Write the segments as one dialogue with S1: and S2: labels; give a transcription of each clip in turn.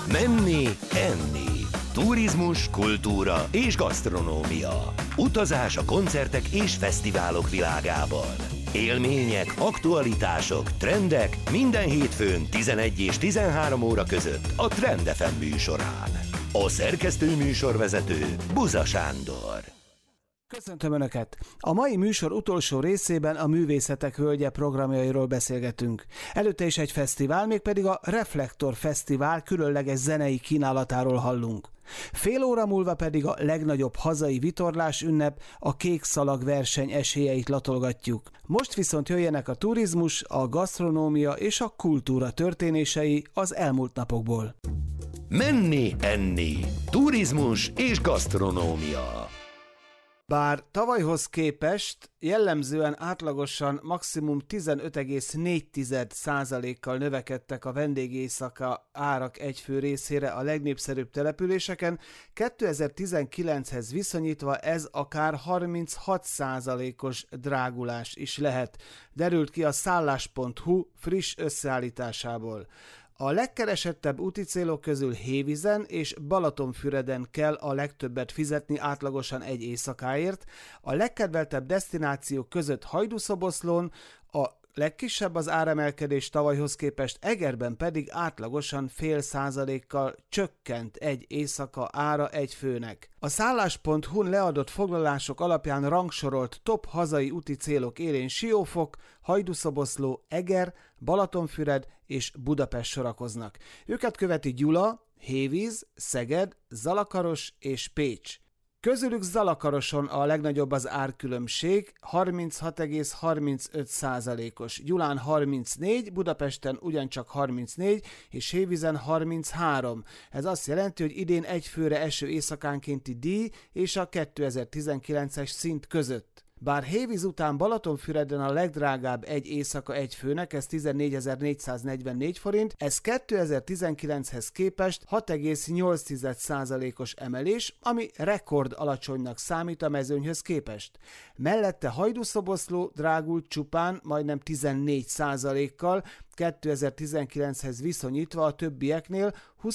S1: Menni, enni. Turizmus, kultúra és gasztronómia. Utazás a koncertek és fesztiválok világában. Élmények, aktualitások, trendek minden hétfőn 11 és 13 óra között a Trend FM műsorán. A szerkesztő műsorvezető Buza Sándor.
S2: Köszöntöm Önöket! A mai műsor utolsó részében a Művészetek Völgye programjairól beszélgetünk. Előtte is egy fesztivál, mégpedig a Reflektor Fesztivál különleges zenei kínálatáról hallunk. Fél óra múlva pedig a legnagyobb hazai vitorlás ünnep, a Kék Szalag verseny esélyeit latolgatjuk. Most viszont jöjjenek a turizmus, a gasztronómia és a kultúra történései az elmúlt napokból.
S1: Menni, enni. Turizmus és gasztronómia.
S2: Bár tavalyhoz képest jellemzően átlagosan maximum 15,4%-kal növekedtek a vendégéjszaka árak egyfő részére a legnépszerűbb településeken, 2019-hez viszonyítva ez akár 36%-os drágulás is lehet, derült ki a szállás.hu friss összeállításából. A legkeresettebb úti célok közül Hévízen és Balatonfüreden kell a legtöbbet fizetni átlagosan egy éjszakáért, a legkedveltebb desztinációk között Hajdúszoboszlón, a legkisebb az áremelkedés tavalyhoz képest, Egerben pedig átlagosan 0,5%-kal csökkent egy éjszaka ára egy főnek. A szállás.hu-n leadott foglalások alapján rangsorolt top hazai úti célok élén Siófok, Hajdúszoboszló, Eger, Balatonfüred és Budapest sorakoznak. Őket követi Gyula, Hévíz, Szeged, Zalakaros és Pécs. Közülük Zalakaroson a legnagyobb az árkülönbség, 36,35%-os, Gyulán 34, Budapesten ugyancsak 34, és Hévízen 33. Ez azt jelenti, hogy idén egy főre eső éjszakánkénti díj és a 2019-es szint között. Bár Hévíz után Balatonfüreden a legdrágább egy éjszaka egy főnek, ez 14.444 forint, ez 2019-hez képest 6,8%-os emelés, ami rekord alacsonynak számít a mezőnyhöz képest. Mellette Hajdúszoboszló drágult csupán majdnem 14%-kal, 2019-hez viszonyítva a többieknél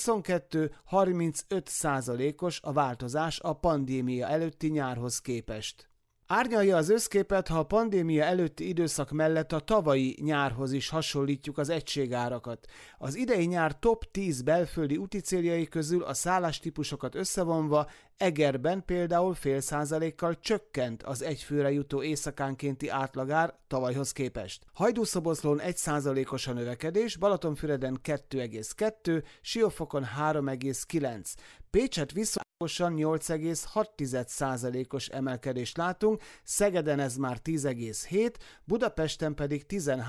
S2: 22-35%-os a változás a pandémia előtti nyárhoz képest. Árnyalja az összképet, ha a pandémia előtti időszak mellett a tavalyi nyárhoz is hasonlítjuk az egységárakat. Az idei nyár top 10 belföldi úti céljai közül a szállástípusokat összevonva Egerben például 0,5%-kal csökkent az egyfőre jutó éjszakánkénti átlagár tavalyhoz képest. Hajdúszoboszlón 1%-os a növekedés, Balatonfüreden 2,2, Siófokon 3,9. Pécset viszont 8,6%-os emelkedést látunk, Szegeden ez már 10,7, Budapesten pedig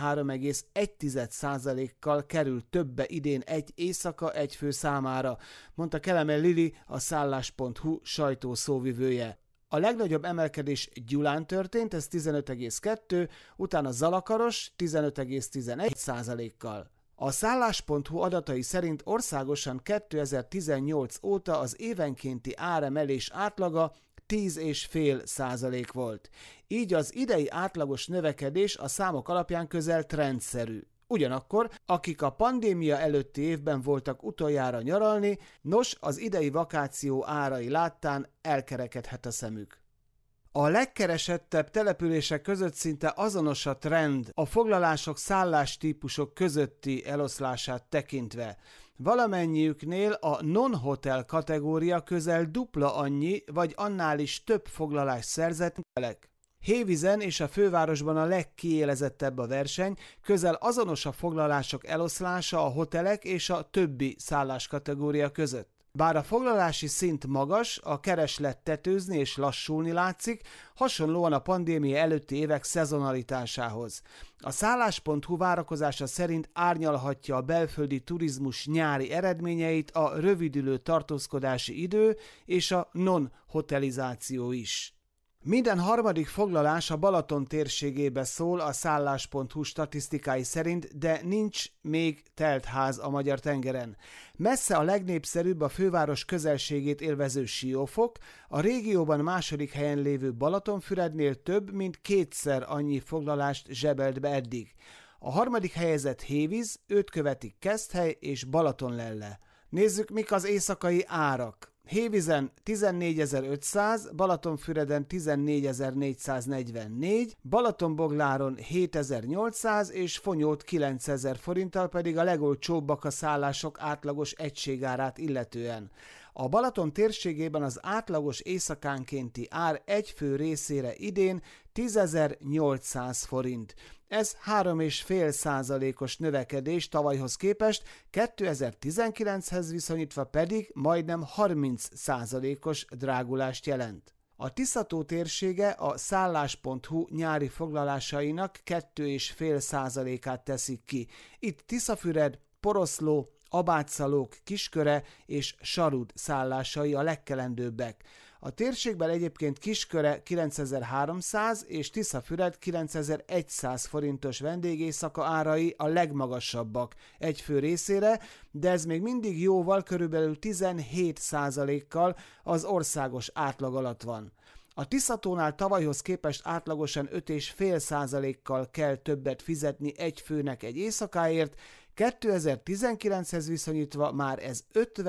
S2: 13,1%-kal kerül többe idén egy éjszaka egy fő számára, mondta Kelemen Lili, a szállás.hu sajtószóvivője. A legnagyobb emelkedés Gyulán történt, ez 15,2, utána Zalakaros 15,11%-kal. A szállás.hu adatai szerint országosan 2018 óta az évenkénti áremelés átlaga 10,5% volt. Így az idei átlagos növekedés a számok alapján közel trendszerű. Ugyanakkor, akik a pandémia előtti évben voltak utoljára nyaralni, nos, az idei vakáció árai láttán elkerekedhet a szemük. A legkeresettebb települések között szinte azonos a trend a foglalások szállástípusok közötti eloszlását tekintve. Valamennyiüknél a non-hotel kategória közel dupla annyi vagy annál is több foglalást szerzett felek. Hévízen és a fővárosban a legkiélezettebb a verseny, közel azonos a foglalások eloszlása a hotelek és a többi szálláskategória között. Bár a foglalási szint magas, a kereslet tetőzni és lassulni látszik, hasonlóan a pandémia előtti évek szezonalitásához. A szállás.hu várakozása szerint árnyalhatja a belföldi turizmus nyári eredményeit a rövidülő tartózkodási idő és a non-hotelizáció is. Minden harmadik foglalás a Balaton térségébe szól a szállás.hu statisztikái szerint, de nincs még telt ház a magyar tengeren. Messze a legnépszerűbb a főváros közelségét élvező Siófok, a régióban második helyen lévő Balatonfürednél több mint kétszer annyi foglalást zsebelt be eddig. A harmadik helyezett Hévíz, őt követik Keszthely és Balatonlelle. Nézzük, mik az éjszakai árak. Hévízen 14.500, Balatonfüreden 14.444, Balatonbogláron 7.800 és Fonyód 9.000 forinttal pedig a legolcsóbbak a szállások átlagos egységárát illetően. A Balaton térségében az átlagos éjszakánkénti ár egy fő részére idén 10.800 forint. Ez 3,5%-os növekedés tavalyhoz képest, 2019-hez viszonyítva pedig majdnem 30%-os drágulást jelent. A Tisza-tó térsége a szállás.hu nyári foglalásainak 2,5%-át teszik ki. Itt Tiszafüred, Poroszló, Abátszalók, Kisköre és Sarud szállásai a legkelendőbbek. A térségben egyébként Kisköre 9300 és Tiszafüred 9100 forintos vendégéjszaka árai a legmagasabbak egy fő részére, de ez még mindig jóval, körülbelül 17%-kal az országos átlag alatt van. A Tiszatónál tavalyhoz képest átlagosan 5,5%-kal kell többet fizetni egy főnek egy éjszakáért, 2019-hez viszonyítva már ez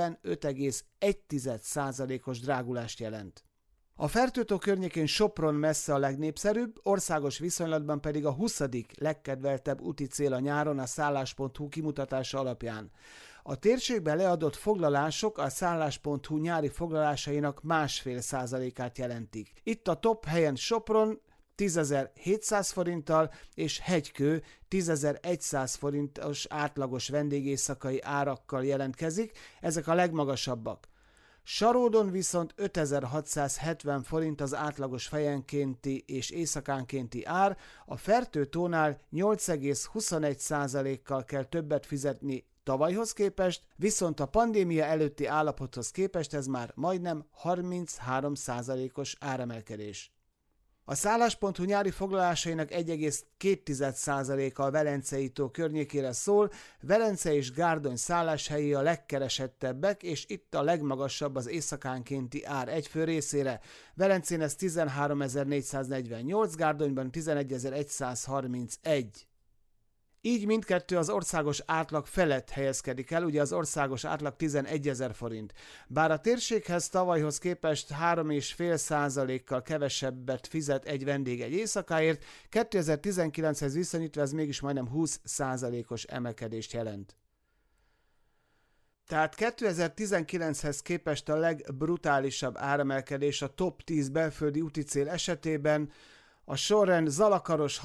S2: 55,1%-os drágulást jelent. A Fertőtó környékén Sopron messze a legnépszerűbb, országos viszonylatban pedig a 20. legkedveltebb úti cél a nyáron a szállás.hu kimutatása alapján. A térségben leadott foglalások a szállás.hu nyári foglalásainak 1,5%-át jelentik. Itt a top helyen Sopron 10.700 forinttal és Hegykő 10.100 forintos átlagos vendégéjszakai árakkal jelentkezik, ezek a legmagasabbak. Saródon viszont 5.670 forint az átlagos fejenkénti és éjszakánkénti ár, a Fertőtónál 8,21%-kal kell többet fizetni tavalyhoz képest, viszont a pandémia előtti állapothoz képest ez már majdnem 33%-os áremelkedés. A szállás.hu nyári foglalásainak 1,2%-a a Velencei-tó környékére szól, Velence és Gárdony szálláshelyi a legkeresettebbek, és itt a legmagasabb az éjszakánkénti ár egy fő részére. Velencén ez 13.448, Gárdonyban 11.131. Így mindkettő az országos átlag felett helyezkedik el, ugye az országos átlag 11.000 forint. Bár a térséghez tavalyhoz képest 3,5%-kal kevesebbet fizet egy vendég egy éjszakáért, 2019-hez viszonyítva ez mégis majdnem 20%-os emelkedést jelent. Tehát 2019-hez képest a legbrutálisabb áremelkedés a top 10 belföldi úticél esetében, a sorrend Zalakaros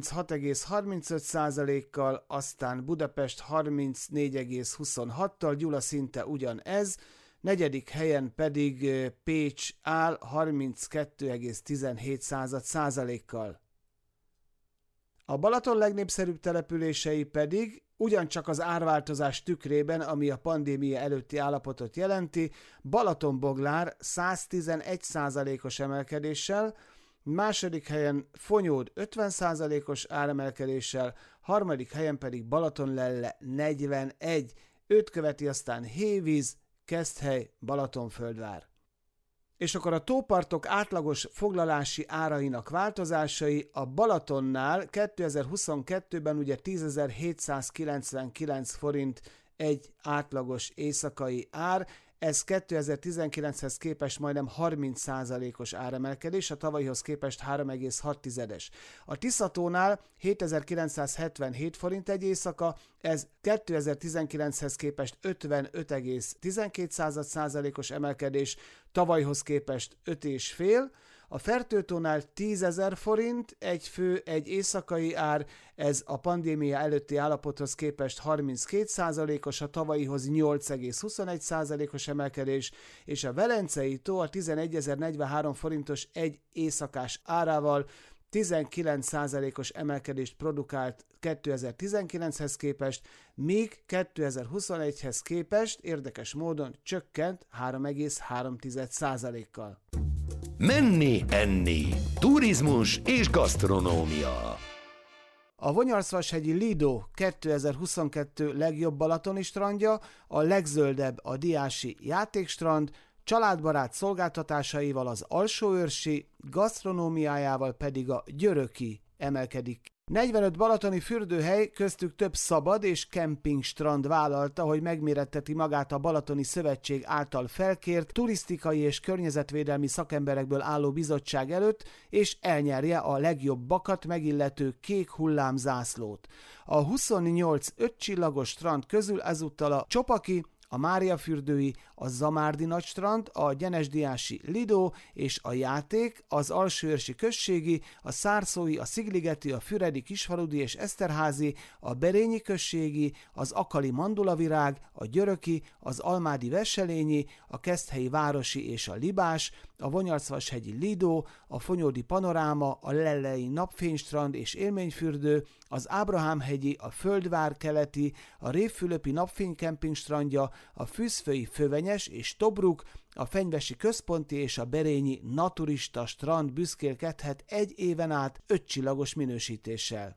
S2: 36,35%-kal, aztán Budapest 34,26-tal, Gyula szinte ugyanez, negyedik helyen pedig Pécs áll 32,17%-kal. A Balaton legnépszerűbb települései pedig ugyancsak az árváltozás tükrében, ami a pandémia előtti állapotot jelenti, Balatonboglár 111%-os emelkedéssel, második helyen Fonyód 50%-os áremelkedéssel, harmadik helyen pedig Balatonlelle 41, őt követi aztán Hévíz, Keszthely, Balatonföldvár. És akkor a tópartok átlagos foglalási árainak változásai a Balatonnál 2022-ben ugye 10.799 forint egy átlagos éjszakai ár, ez 2019-hez képest majdnem 30%-os áremelkedés, a tavalyhoz képest 3,6-es. A Tiszatónál 7.977 forint egy éjszaka, ez 2019-hez képest 55,12%-os emelkedés, tavalyhoz képest 5,5. A Fertőtónál 10.000 forint egy fő egy éjszakai ár, ez a pandémia előtti állapothoz képest 32%-os, a tavalyihoz 8,21%-os emelkedés, és a Velencei-tó a 11.043 forintos egy éjszakás árával 19%-os emelkedést produkált 2019-hez képest, míg 2021-hez képest érdekes módon csökkent 3,3%-kal.
S1: Menni, enni, turizmus és gasztronómia.
S2: A Vonyarszvashegyi Lido 2022 legjobb balatoni strandja, a legzöldebb a Diási játékstrand, családbarát szolgáltatásaival az Alsóőrsi, gasztronómiájával pedig a Györöki emelkedik 45 balatoni fürdőhely, köztük több szabad és kempingstrand vállalta, hogy megméretteti magát a Balatoni Szövetség által felkért turisztikai és környezetvédelmi szakemberekből álló bizottság előtt, és elnyerje a legjobbakat megillető kék hullámzászlót. A 28 5-csillagos strand közül ezúttal a Csopaki, a Máriafürdői, a Zamárdi Nagystrand, a Gyenesdiási Lido és a Játék, az Alsóörsi Községi, a Szárszói, a Szigligeti, a Füredi Kisfaludi és Eszterházi, a Berényi Községi, az Akali Mandulavirág, a Györöki, az Almádi Vesselényi, a Keszthelyi Városi és a Libás, a Vonyarcvashegyi Lido, a Fonyódi Panoráma, a Lellei Napfénystrand és Élményfürdő, az Ábrahámhegyi, a Földvár Keleti, a Révfülöpi Napfénykemping strandja, a Fűzfői Fövenyes és Tobruk, a Fenyvesi Központi és a Berényi Naturista strand büszkélkedhet egy éven át 5 csillagos minősítéssel.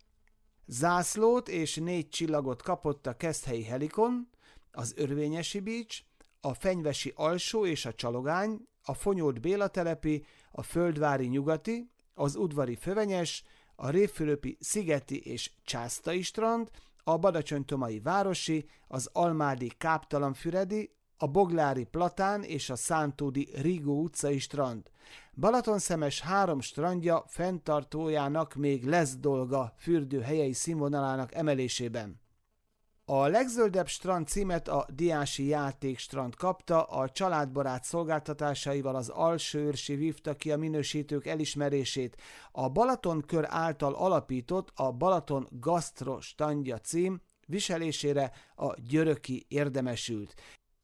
S2: Zászlót és 4 csillagot kapott a Keszthelyi Helikon, az Örvényesi Beach, a Fenyvesi Alsó és a Csalogány, a Fonyód Béla telepi, a Földvári Nyugati, az Udvari Fövenyes, a Révfülöpi Szigeti és Császtai strand, a Badacsonytomai Városi, az Almádi Káptalanfüredi, a Boglári Platán és a Szántódi Rigó utcai strand. Balatonszemes 3 strandja fenntartójának még lesz dolga fürdőhelyei színvonalának emelésében. A legzöldebb strand címet a Diási Játékstrand kapta, a családbarát szolgáltatásaival az Alsóörsi vívta ki a minősítők elismerését. A Balatonkör által alapított a Balaton Gasztro standja cím viselésére a Györöki érdemesült.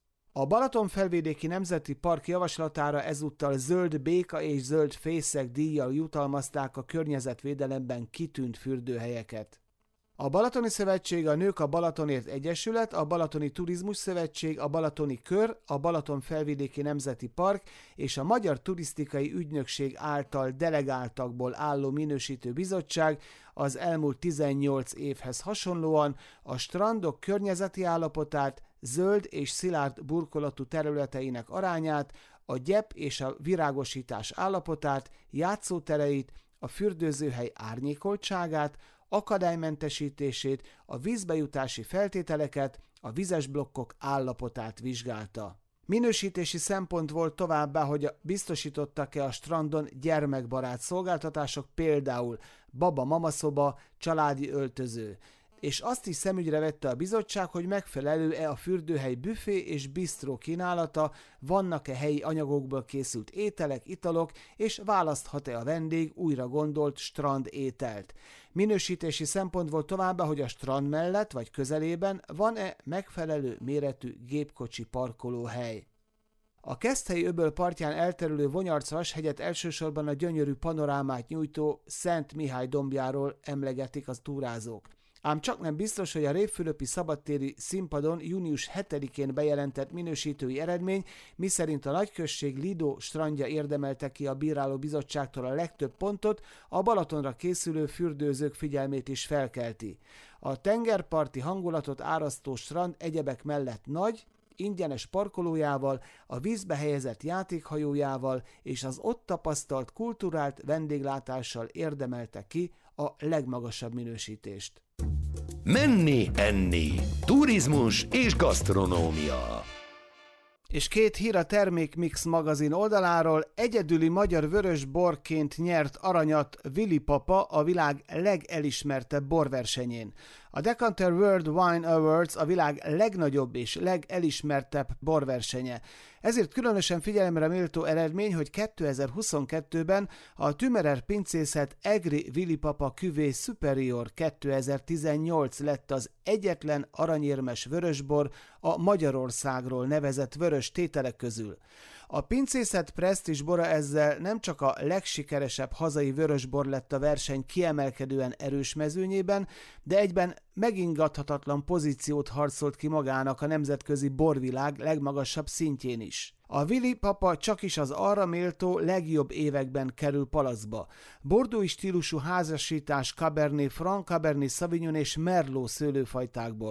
S2: A Balatonfelvidéki Nemzeti Park javaslatára ezúttal zöld béka és zöld fészek díjjal jutalmazták a környezetvédelemben kitűnt fürdőhelyeket. A Balatoni Szövetség, a Nők a Balatonért Egyesület, a Balatoni Turizmus Szövetség, a Balatoni Kör, a Balatonfelvidéki Nemzeti Park és a Magyar Turisztikai Ügynökség által delegáltakból álló minősítő bizottság az elmúlt 18 évhez hasonlóan a strandok környezeti állapotát, zöld és szilárd burkolatú területeinek arányát, a gyep és a virágosítás állapotát, játszótereit, a fürdőzőhely árnyékoltságát, akadálymentesítését, a vízbejutási feltételeket, a vizes blokkok állapotát vizsgálta. Minősítési szempont volt továbbá, hogy biztosítottak-e a strandon gyermekbarát szolgáltatások, például baba-mamaszoba, családi öltöző. És azt is szemügyre vette a bizottság, hogy megfelelő-e a fürdőhely büfé és bisztró kínálata, vannak-e helyi anyagokból készült ételek, italok, és választhat-e a vendég újra gondolt strand ételt. Minősítési szempont volt továbbá, hogy a strand mellett vagy közelében van-e megfelelő méretű gépkocsi parkolóhely. A Keszthelyi öböl partján elterülő Vonyarcvashegyet elsősorban a gyönyörű panorámát nyújtó Szent Mihály dombjáról emlegetik az túrázók. Ám csaknem biztos, hogy a Révfülöpi szabadtéri színpadon június 7-én bejelentett minősítői eredmény, miszerint a nagyközség Lido strandja érdemelte ki a bírálóbizottságtól a legtöbb pontot, a Balatonra készülő fürdőzők figyelmét is felkelti. A tengerparti hangulatot árasztó strand egyebek mellett nagy, ingyenes parkolójával, a vízbe helyezett játékhajójával és az ott tapasztalt kulturált vendéglátással érdemelte ki a legmagasabb minősítést.
S1: Menni, enni, turizmus és gasztronómia.
S2: És 2 hír a Termékmix magazin oldaláról. Egyedüli magyar vörösborként nyert aranyat Willy Papa a világ legelismertebb borversenyén. A Decanter World Wine Awards a világ legnagyobb és legelismertebb borversenye. Ezért különösen figyelemre méltó eredmény, hogy 2022-ben a Tümerer pincészet Egri Willy Papa Cuvée Superior 2018 lett az egyetlen aranyérmes vörösbor a Magyarországról nevezett vörös tételek közül. A pincészet presztízs bora ezzel nem csak a legsikeresebb hazai vörösbor lett a verseny kiemelkedően erős mezőnyében, de egyben megingathatatlan pozíciót harcolt ki magának a nemzetközi borvilág legmagasabb szintjén is. A Willy Papa csakis az arra méltó legjobb években kerül palacba. Bordeaux stílusú házasítás Cabernet Franc, Cabernet Sauvignon és Merlot szőlőfajtákból.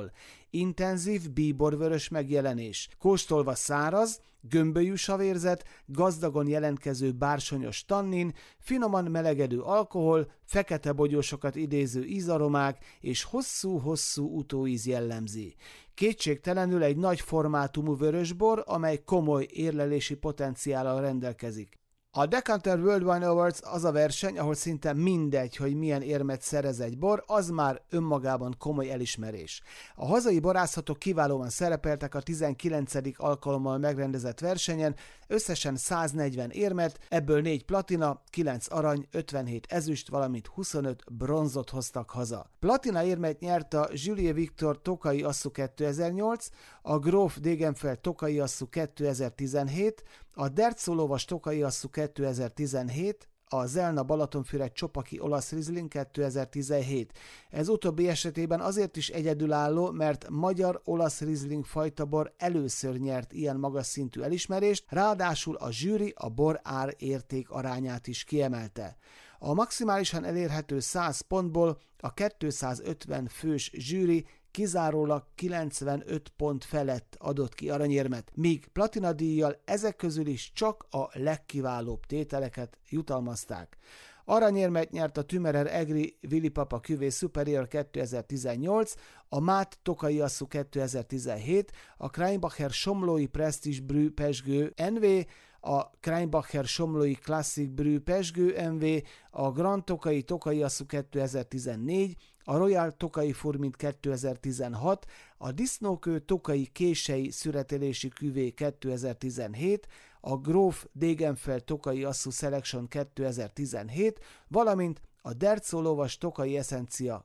S2: intenzív bíborvörös megjelenés, kóstolva száraz, gömbölyű savérzet, gazdagon jelentkező bársonyos tannin, finoman melegedő alkohol, fekete bogyósokat idéző ízaromák és hosszú-hosszú utóíz jellemzi. Kétségtelenül egy nagy formátumú vörösbor, amely komoly érlelési potenciállal rendelkezik. A Decanter World Wine Awards az a verseny, ahol szinte mindegy, hogy milyen érmet szerez egy bor, az már önmagában komoly elismerés. A hazai borászatok kiválóan szerepeltek a 19. alkalommal megrendezett versenyen, összesen 140 érmet, ebből 4 platina, 9 arany, 57 ezüst, valamint 25 bronzot hoztak haza. Platina érmet nyert a Julie Victor Tokai Asszú 2008, a Gróf Degenfeld Tokai Asszú 2017, a Derczó Lovas Tokai Asszú 2017, a Zelna Balatonfüred Csopaki olasz Riesling 2017. Ez utóbbi esetében azért is egyedülálló, mert magyar-olasz Riesling fajtabor először nyert ilyen magas szintű elismerést, ráadásul a zsűri a bor ár-érték arányát is kiemelte. A maximálisan elérhető 100 pontból a 250 fős zsűri kizárólag 95 pont felett adott ki aranyérmet, míg platinadíjjal ezek közül is csak a legkiválóbb tételeket jutalmazták. Aranyérmet nyert a Tümerer Egri Willi Papa Cuvée Superior 2018, a Mát Tokai Asszú 2017, a Kreinbacher Somlói Prestige Brü Pezsgő NV, a Kreinbacher Somlói Classic Brü Pezsgő MV, a Grand Tokai Asszú 2014, a Royal Tokai Furmint 2016, a Disznókő Tokai Kései Szüretelési Cuvée 2017, a Gróf Degenfeld Tokai Asszú Selection 2017, valamint a Derczó Lovas Tokai Essencia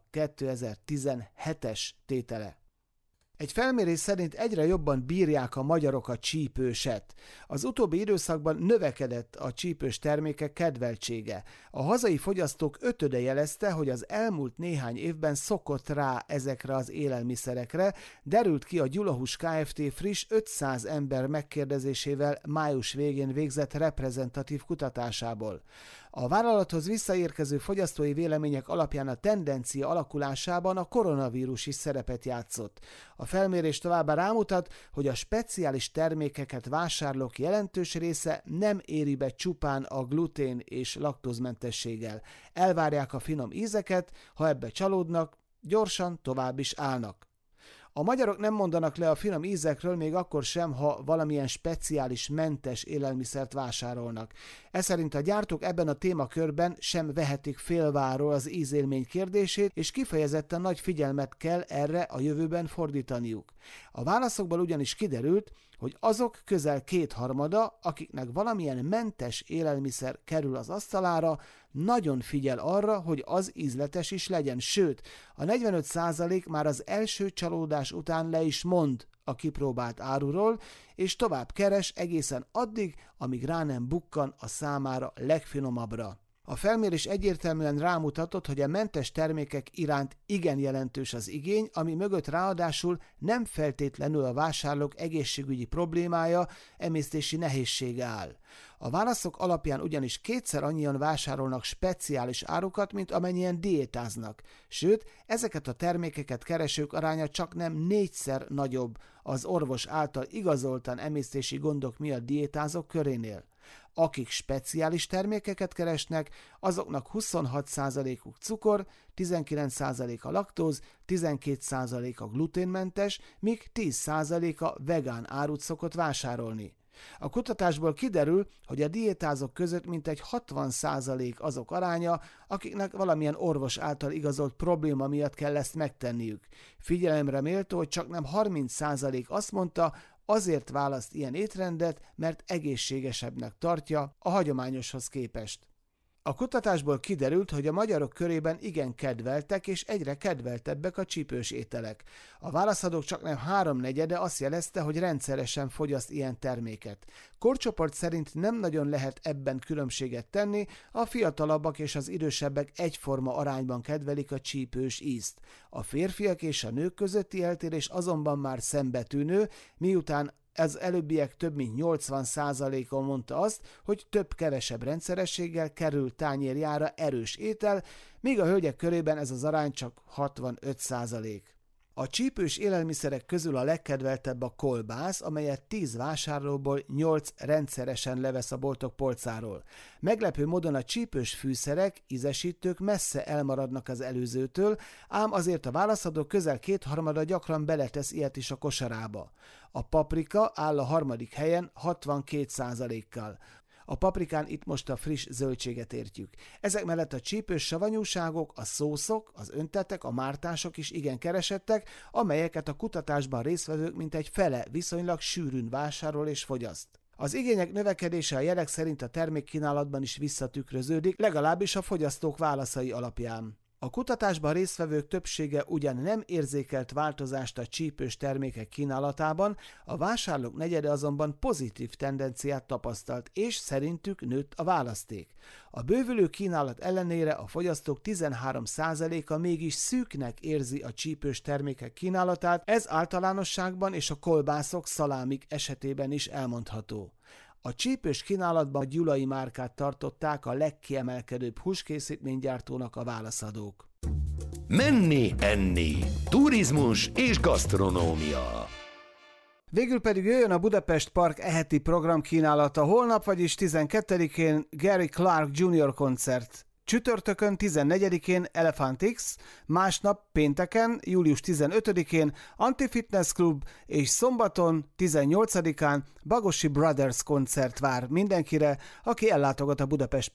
S2: 2017-es tétele. Egy felmérés szerint egyre jobban bírják a magyarok a csípőset. Az utóbbi időszakban növekedett a csípős termékek kedveltsége. A hazai fogyasztók ötöde jelezte, hogy az elmúlt néhány évben szokott rá ezekre az élelmiszerekre, derült ki a Gyulahús Kft. Friss 500 ember megkérdezésével május végén végzett reprezentatív kutatásából. A vállalathoz visszaérkező fogyasztói vélemények alapján a tendencia alakulásában a koronavírus is szerepet játszott. A felmérés továbbá rámutat, hogy a speciális termékeket vásárlók jelentős része nem éri be csupán a glutén és laktózmentességgel. Elvárják a finom ízeket, ha ebbe csalódnak, gyorsan tovább is állnak. A magyarok nem mondanak le a finom ízekről még akkor sem, ha valamilyen speciális mentes élelmiszert vásárolnak. Ez szerint a gyártók ebben a témakörben sem vehetik félváról az ízélmény kérdését, és kifejezetten nagy figyelmet kell erre a jövőben fordítaniuk. A válaszokból ugyanis kiderült, hogy azok közel kétharmada, akiknek valamilyen mentes élelmiszer kerül az asztalára, nagyon figyel arra, hogy az ízletes is legyen, sőt, a 45% már az első csalódás után le is mond a kipróbált áruról, és tovább keres egészen addig, amíg rá nem bukkan a számára legfinomabbra. A felmérés egyértelműen rámutatott, hogy a mentes termékek iránt igen jelentős az igény, ami mögött ráadásul nem feltétlenül a vásárlók egészségügyi problémája, emésztési nehézsége áll. A válaszok alapján ugyanis kétszer annyian vásárolnak speciális árukat, mint amennyien diétáznak, sőt, ezeket a termékeket keresők aránya csak nem 4-szer nagyobb az orvos által igazoltan emésztési gondok miatt diétázók körénél. Akik speciális termékeket keresnek, azoknak 26%-uk cukor, 19% a laktóz, 12% a gluténmentes, míg 10% vegán árut szokott vásárolni. A kutatásból kiderül, hogy a diétázók között mintegy 60% azok aránya, akiknek valamilyen orvos által igazolt probléma miatt kell ezt megtenniük. Figyelemre méltó, hogy csaknem 30% azt mondta, azért választ ilyen étrendet, mert egészségesebbnek tartja a hagyományoshoz képest. A kutatásból kiderült, hogy a magyarok körében igen kedveltek és egyre kedveltebbek a csípős ételek. A válaszadók csaknem 3/4 azt jelezte, hogy rendszeresen fogyaszt ilyen terméket. Korcsoport szerint nem nagyon lehet ebben különbséget tenni, a fiatalabbak és az idősebbek egyforma arányban kedvelik a csípős ízt. A férfiak és a nők közötti eltérés azonban már szembetűnő, miután az előbbiek több mint 80%-a mondta azt, hogy több-kevesebb rendszerességgel kerül tányérjára erős étel, míg a hölgyek körében ez az arány csak 65%. A csípős élelmiszerek közül a legkedveltebb a kolbász, amelyet 10 vásárlóból 8 rendszeresen levesz a boltok polcáról. Meglepő módon a csípős fűszerek, ízesítők messze elmaradnak az előzőtől, ám azért a válaszadók közel 2/3 gyakran beletesz ilyet is a kosarába. A paprika áll a 3. helyen 62%-kal. A paprikán itt most a friss zöldséget értjük. Ezek mellett a csípős savanyúságok, a szószok, az öntetek, a mártások is igen keresettek, amelyeket a kutatásban résztvevők mintegy fele viszonylag sűrűn vásárol és fogyaszt. Az igények növekedése a jelek szerint a termékkínálatban is visszatükröződik, legalábbis a fogyasztók válaszai alapján. A kutatásban résztvevők többsége ugyan nem érzékelt változást a csípős termékek kínálatában, a vásárlók negyede azonban pozitív tendenciát tapasztalt, és szerintük nőtt a választék. A bővülő kínálat ellenére a fogyasztók 13%-a mégis szűknek érzi a csípős termékek kínálatát, ez általánosságban és a kolbászok, szalámik esetében is elmondható. A csípős kínálatban a gyulai márkát tartották a legkiemelkedőbb húskészítménygyártónak a válaszadók.
S1: Menni, enni, turizmus és gasztronómia.
S2: Végül pedig jöjjön a Budapest Park eheti program kínálata. Holnap, vagyis 12-én Gary Clark Jr. koncert. Csütörtökön 14-én Elephant X, másnap pénteken, július 15-én Anti-Fitness Club, és szombaton 18-án Bagosi Brothers koncert vár mindenkire, aki ellátogat a Budapest